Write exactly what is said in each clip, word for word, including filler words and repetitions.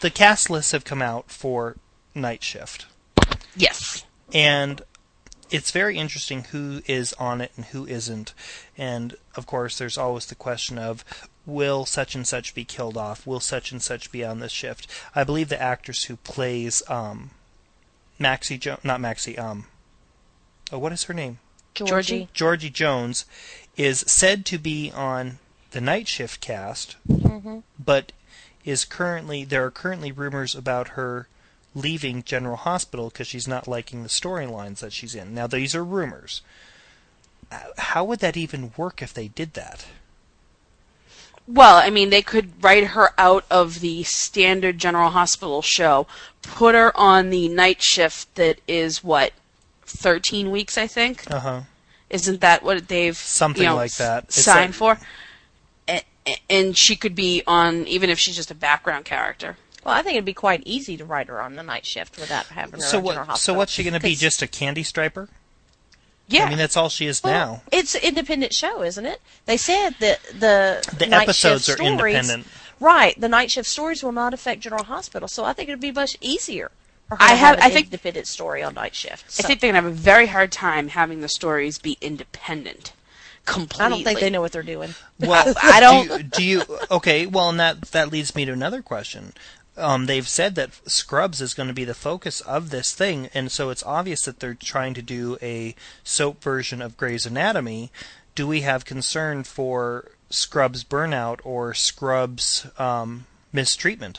the cast lists have come out for Night Shift. Yes. And it's very interesting who is on it and who isn't. And, of course, there's always the question of, will such and such be killed off? Will such and such be on this shift? I believe the actress who plays um, Maxie Jo- not Maxie, um, oh, what is her name? Georgie. Georgie Jones is said to be on the Night Shift cast, Mm-hmm. but is currently there are currently rumors about her leaving General Hospital because she's not liking the storylines that she's in. Now, these are rumors. How would that even work if they did that? Well, I mean, they could write her out of the standard General Hospital show, put her on the night shift that is, what, thirteen weeks, I think? Uh-huh. Isn't that what they've Something you know, like that. It's signed like... for? And, and she could be on, even if she's just a background character. Well, I think it'd be quite easy to write her on the night shift without having her So on what? General Hospital. So what's she going to be? Just a candy striper? Yeah. I mean, that's all she is well, now. It's an independent show, isn't it? They said that the The night episodes shift are stories, independent. Right. The night shift stories will not affect General Hospital, so I think it'd be much easier for her I to have- have an I think- independent story on night shift. I So, think they're going to have a very hard time having the stories be independent. Completely. I don't think they know what they're doing. Well, I don't- Do you, do you? Okay. Well, and that that leads me to another question. Um, they've said that Scrubs is going to be the focus of this thing, and so it's obvious that they're trying to do a soap version of Grey's Anatomy. Do we have concern for Scrubs burnout or Scrubs um, mistreatment?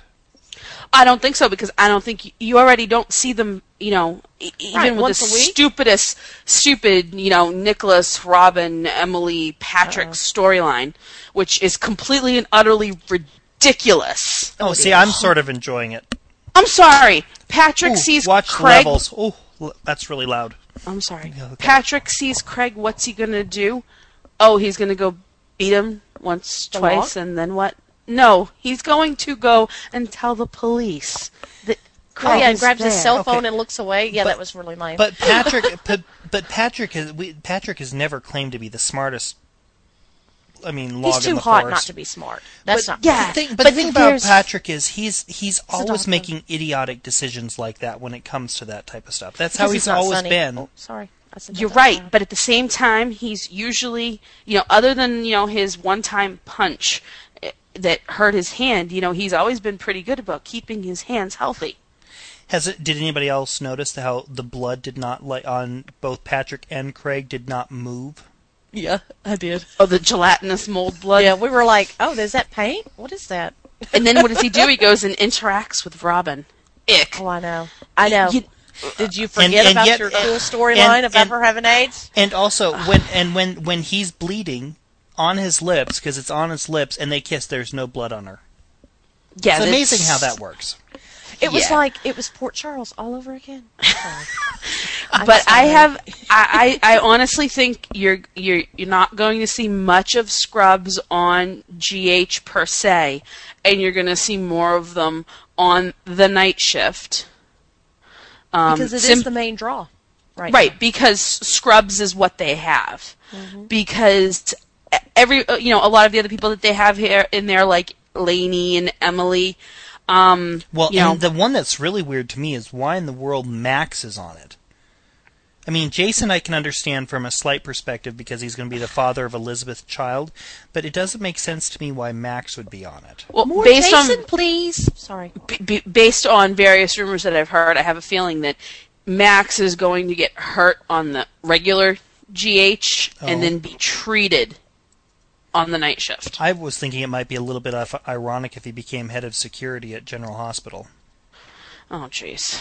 I don't think so, because I don't think you already don't see them, you know, e- even Right, with once the a week? stupidest, stupid, you know, Nicholas, Robin, Emily, Patrick Uh-oh. storyline, which is completely and utterly ridiculous. Oh, see, I'm sort of enjoying it. I'm sorry. Patrick Ooh, sees watch Craig. levels. Oh, l- that's really loud. I'm sorry. Yeah, okay. Patrick sees Craig. What's he gonna do? Oh, he's gonna go beat him once, The twice, law? and then what? No, he's going to go and tell the police that Craig Oh, yeah, and is grabs his there. cell phone Okay. and looks away. Yeah, But- that was really lame. But Patrick, but, but Patrick has we, Patrick has never claimed to be the smartest. I mean, log he's in too the hot force. not to be smart. That's but, not. yeah, The thing, but, but the thing about there's- Patrick is he's he's always doctor. making idiotic decisions like that when it comes to that type of stuff. That's Because how he's not always sunny. been. Oh, sorry. I said You're that right, out but at the same time, he's usually, you know, other than, you know, his one-time punch eh, that hurt his hand, you know, he's always been pretty good about keeping his hands healthy. Has it? Did anybody else notice how the blood did not like on both Patrick and Craig did not move? Yeah, I did. Oh, the gelatinous mold blood. Yeah, we were like, oh, is that paint? What is that? And then what does he do? He goes and interacts with Robin. Ick. Oh, I know. I know. You- Did you forget and about yet- your cool and- storyline and- about and- her having AIDS? And also when and when when he's bleeding on his lips because it's on his lips and they kiss, there's no blood on her. yeah, It's amazing that's- how that works. It was Yeah. like it was Port Charles all over again. Sorry. I'm But I sorry. have, I, I, I honestly think you're you're you're not going to see much of Scrubs on G H per se, and you're going to see more of them on the night shift. Um, because it is sim- the main draw, right? right, now. because Scrubs is what they have. Mm-hmm. Because every, uh, you know, a lot of the other people that they have here in there, like Lainey and Emily. Um, Well, you know, and the one that's really weird to me is why in the world Max is on it. I mean, Jason I can understand from a slight perspective because he's going to be the father of Elizabeth's child, but it doesn't make sense to me why Max would be on it. well, More based Jason, on please. Sorry. b- b- based on various rumors that I've heard, I have a feeling that Max is going to get hurt on the regular G H and Oh. then be treated on the night shift. I was thinking it might be a little bit of- ironic if he became head of security at General Hospital. Oh, jeez.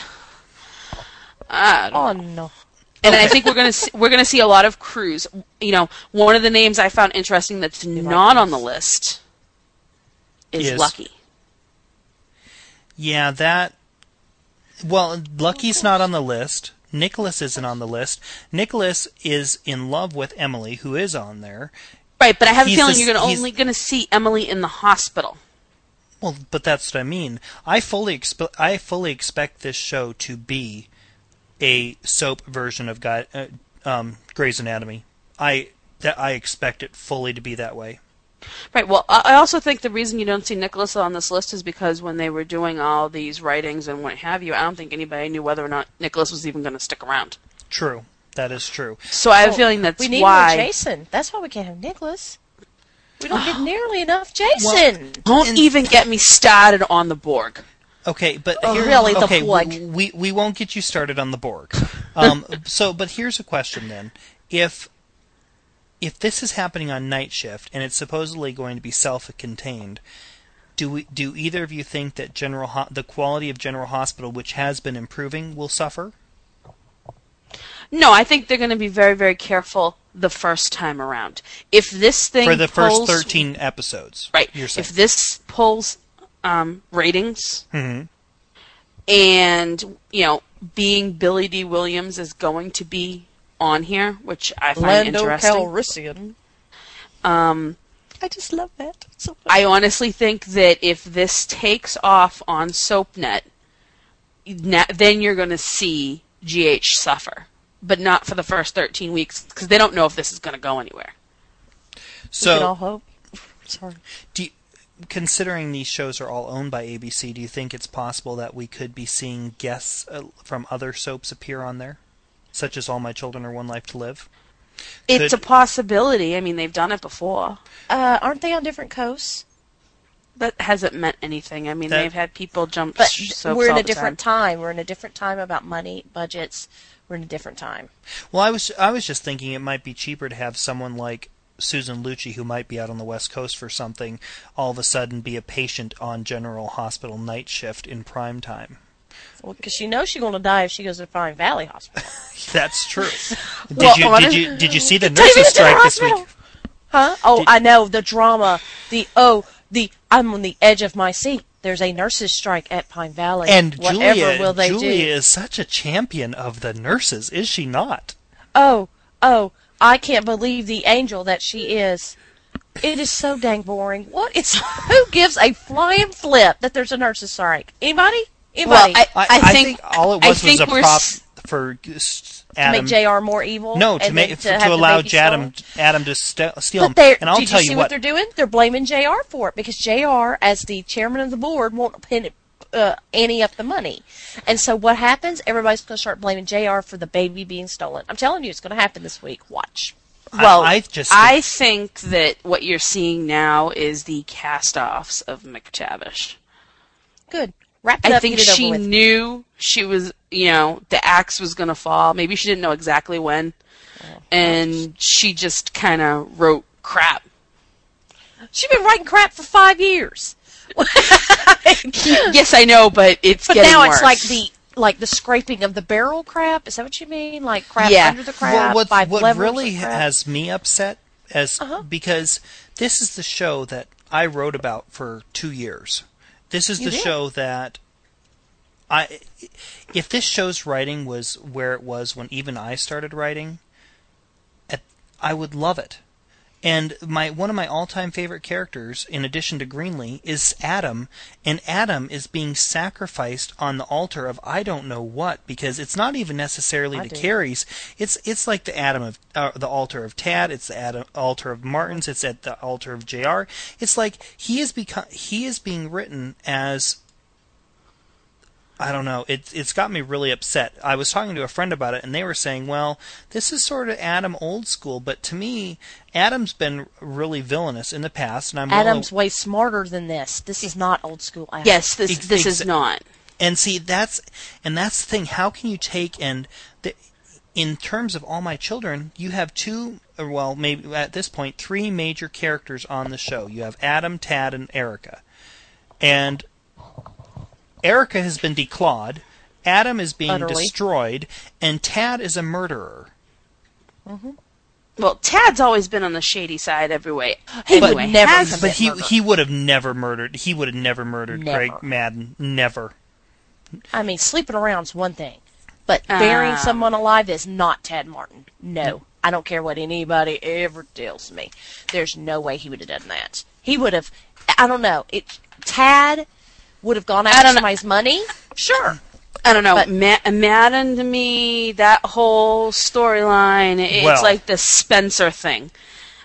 I don't Oh know. no. And I think we're gonna see, we're gonna see a lot of crews. You know, one of the names I found interesting that's not on the list is Is- Lucky. Yeah, that... Well, Lucky's not on the list. Nicholas isn't on the list. Nicholas is in love with Emily, who is on there. Right, but I have a He's feeling the- you're gonna he's- only gonna see Emily in the hospital. Well, but that's what I mean. I fully expe- I fully expect this show to be a soap version of Guy- uh, um, Grey's Anatomy. I that I expect it fully to be that way. Right. Well, I I also think the reason you don't see Nicholas on this list is because when they were doing all these writings and what have you, I don't think anybody knew whether or not Nicholas was even going to stick around. True. That is true. So I have a Well, feeling that's we need why. more Jason. That's why we can't have Nicholas. We don't get nearly enough Jason. Don't And- even get me started on the Borg. Okay, but Oh, here, really, the okay, Borg. we, we we won't get you started on the Borg. Um, so, but here's a question then: if if this is happening on night shift and it's supposedly going to be self-contained, do we do either of you think that General Ho- the quality of General Hospital, which has been improving, will suffer? No, I think they're going to be very, very careful the first time around. If this thing For the pulls, first thirteen episodes, right? You're saying. If this pulls um, ratings, Mhm. and you know, being Billy D. Williams is going to be on here, which I find Lando interesting. Calrissian. Um, I just love that. It's so I honestly think that if this takes off on SoapNet, na- then you're going to see G H suffer, but not for the first thirteen weeks because they don't know if this is going to go anywhere. we can all So, hope. Sorry. do you, considering these shows are all owned by A B C, do you think it's possible that we could be seeing guests uh, from other soaps appear on there, such as All My Children or One Life to Live? It's Could- a possibility. I mean, they've done it before. Uh, aren't they on different coasts? That hasn't meant anything. I mean, That- they've had people jump But sh- soaps we're in all a the different time. time. We're in a different time about money, budgets. We're in a different time. Well, I was I was just thinking it might be cheaper to have someone like Susan Lucci, who might be out on the West Coast for something, all of a sudden be a patient on General Hospital night shift in prime time. Well, because she knows she's going to die if she goes to Pine Valley Hospital. That's true. Did Well, you honest- did you did you see the Take me nurses to General strike this Hospital. week? Huh? Oh, Did- I know the drama. The oh, the I'm on the edge of my seat. There's a nurses' strike at Pine Valley. And Whatever Julia will they Julia do? is such a champion of the nurses, is she not? Oh, oh, I can't believe the angel that she is. It is so dang boring. What is? Who gives a flying flip that there's a nurses' strike? Anybody? Well, Anybody? I, I, I I think, all it I was was think a we're prop s- for uh, to Adam. make J R more evil? No, to and make then to, have to the allow baby Adam stolen? Adam to st- steal But him. they're- And I'll did tell you see you what, what. they're doing? They're blaming J R for it because J R, as the chairman of the board, won't pin uh, ante up the money. And so what happens? Everybody's going to start blaming J R for the baby being stolen. I'm telling you, it's going to happen this week. Watch. Well, I, I just I think that what you're seeing now is the cast-offs of McTavish. Good. Wrap it I up. think get it she over with. knew she was, you know, the axe was going to fall. Maybe she didn't know exactly when. And she just kind of wrote crap. She's been writing crap for five years. Yes, I know, but it's But getting now worse. it's like the like the scraping of the barrel crap. Is that what you mean? Like crap Yeah. under the crap? Well, what five what levels really of crap? has me upset as Uh-huh. because this is the show that I wrote about for two years. This is You the did. show that I if this show's writing was where it was when even I started writing, at, I would love it. And my one of my all-time favorite characters, in addition to Greenlee, is Adam, and Adam is being sacrificed on the altar of I don't know what, because it's not even necessarily I the do. Carries. It's it's like the Adam of uh, the altar of Tad. It's the Adam, altar of Martins. It's at the altar of J R. It's like he is become he is being written as. I don't know. It, it's got me really upset. I was talking to a friend about it, and they were saying, well, this is sort of Adam old school, but to me, Adam's been really villainous in the past, and I'm Adam's willing- way smarter than this. This is not old school Adam. yes, this Ex- this ex- is not. And see, that's and that's the thing. How can you take and the, in terms of All My Children, you have two, or well, maybe at this point, three major characters on the show. You have Adam, Tad, and Erica, and Erica has been declawed. Adam is being Utterly. destroyed, and Tad is a murderer. Well, Tad's always been on the shady side every way. He would Anyway, never has- commit But he murder. he would have never murdered. He would have never murdered Never. Greg Madden. Never. I mean, sleeping around's one thing, but burying Um. someone alive is not Tad Martin. No, I don't care what anybody ever tells me. There's no way he would have done that. He would have. I don't know. It Tad would have gone I after don't know. somebody's money. Sure. I don't know. But- Ma- Madden to me, that whole storyline, it's Well- like the Spencer thing.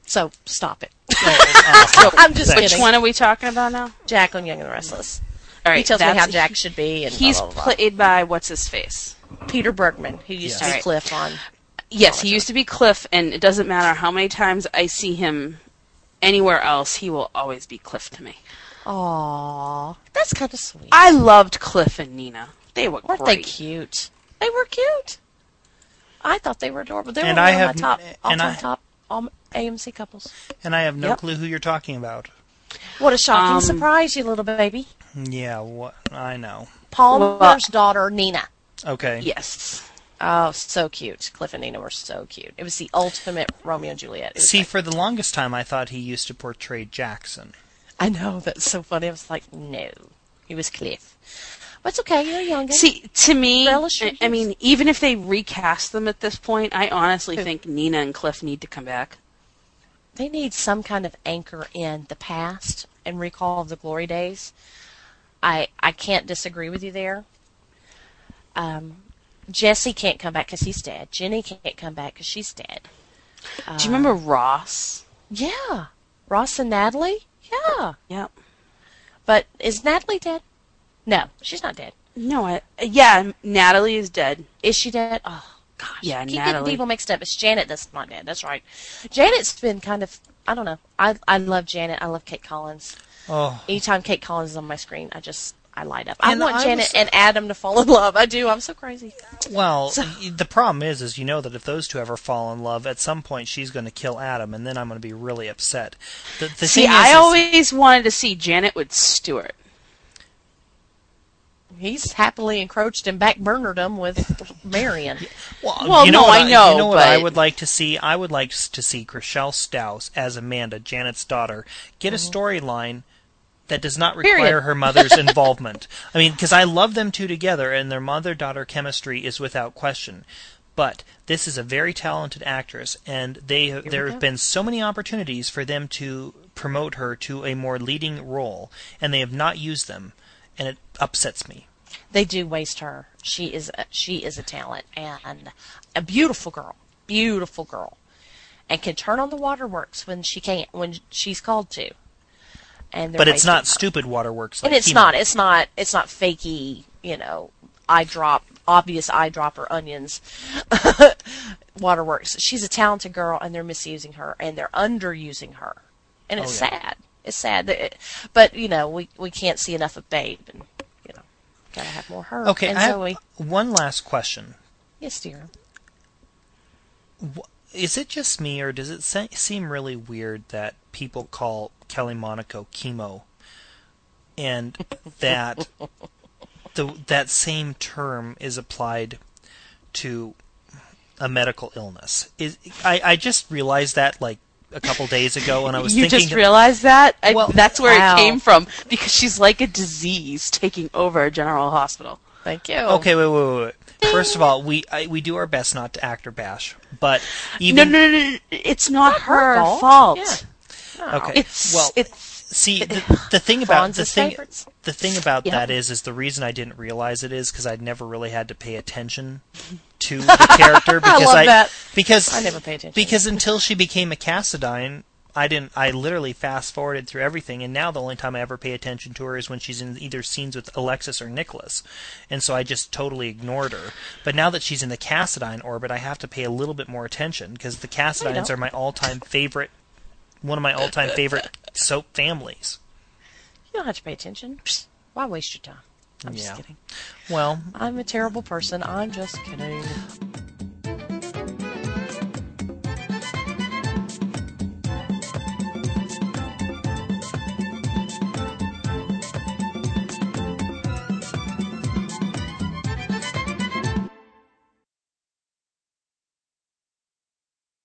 So stop it. Oh, I'm just Thanks. Which kidding. one are we talking about now? Jack on Young and the Restless. All right, He tells me that's- how Jack should be, and He's blah, blah, blah. played by what's his face? Peter Bergman, who used to Yes. be Right. Cliff on. Yes, he used to be Cliff, and it doesn't matter how many times I see him anywhere else, he will always be Cliff to me. Aww, that's kind of sweet. I loved Cliff and Nina. They were Weren't they great. cute? They were cute. I thought they were adorable. They were And one I of have- my top, and all-time I- top um, A M C couples. And I have no Yep. clue who you're talking about. What a shocking Um, surprise, you little baby. Yeah, what I know. Palmer's Well- daughter, Nina. Okay. Yes. Oh, so cute. Cliff and Nina were so cute. It was the ultimate Romeo and Juliet. It was See, like- for the longest time, I thought he used to portray Jackson. I know, that's so funny. I was like, no. He was Cliff. But it's okay, you're young. See, to me, Relish your I, I youth. mean, even if they recast them at this point, I honestly Who? think Nina and Cliff need to come back. They need some kind of anchor in the past and recall of the glory days. I I can't disagree with you there. Um, Jesse can't come back because he's dead. Jenny can't come back because she's dead. Do you remember Ross? Yeah. Ross and Natalie? Yeah. Yep. But is Natalie dead? No, she's not dead. No, I, yeah, Natalie is dead. Is she dead? Oh, gosh. Yeah, Keep Natalie. getting people mixed up. It's Janet that's not dead. That's right. Janet's been kind of, I don't know. I I love Janet. I love Kate Collins. Oh, Anytime Kate Collins is on my screen, I just, I light up. I And want I Janet was- and Adam to fall in love. I do. I'm so crazy. well, y- the problem is, is you know that if those two ever fall in love, at some point she's going to kill Adam, and then I'm going to be really upset. The, the See, thing is, I is- always wanted to see Janet with Stuart. He's happily encroached and backburnered him with Marion. Well, Well, you know no, what I know, You know what I but- would like to see? I would like s- to see Chriselle Stouse as Amanda, Janet's daughter, get a storyline that does not require Period. her mother's involvement. I mean, because I love them two together, and their mother-daughter chemistry is without question. But this is a very talented actress, and they there go. have been so many opportunities for them to promote her to a more leading role, and they have not used them, and it upsets me. They do waste her. She is a, she is a talent and a beautiful girl, beautiful girl, and can turn on the waterworks when she can't, when she's called to. And they're But it's wasting not her. stupid waterworks. Like And it's He-Man. not. It's not. It's not fakey. You know, eye drop, obvious eye dropper onions. Waterworks. She's a talented girl, and they're misusing her, and they're underusing her, and it's Oh, yeah. sad. It's sad. That it, but you know, we we can't see enough of Babe, and you know, gotta have more her. Okay, and I have Zoe. one last question. Yes, dear. Is it just me, or does it se- seem really weird that people call Kelly Monaco chemo, and that the that same term is applied to a medical illness? Is I, I just realized that like a couple days ago, and I was you thinking. just realized that? I, Well, that's where wow. it came from, because she's like a disease taking over a general hospital. Thank you. Okay, wait, wait, wait, wait. First of all, we I, we do our best not to actor bash, but No, even no, no, no, it's not, her her fault. fault. Yeah. No. Okay. It's Well, it's see the, the thing about the Franz's thing favorites. the thing about Yep. that is is the reason I didn't realize it is because I'd never really had to pay attention to the character because love that. because I never pay attention. because until she became a Cassadine, I didn't. I literally fast forwarded through everything, and now the only time I ever pay attention to her is when she's in either scenes with Alexis or Nicholas, and so I just totally ignored her. But now that she's in the Cassadine orbit, I have to pay a little bit more attention because the Cassadines don't. are my all-time favorite, one of my all-time favorite soap families. You don't have to pay attention. Psst. Why waste your time? I'm Yeah. just kidding. Well, I'm a terrible person. I'm just kidding.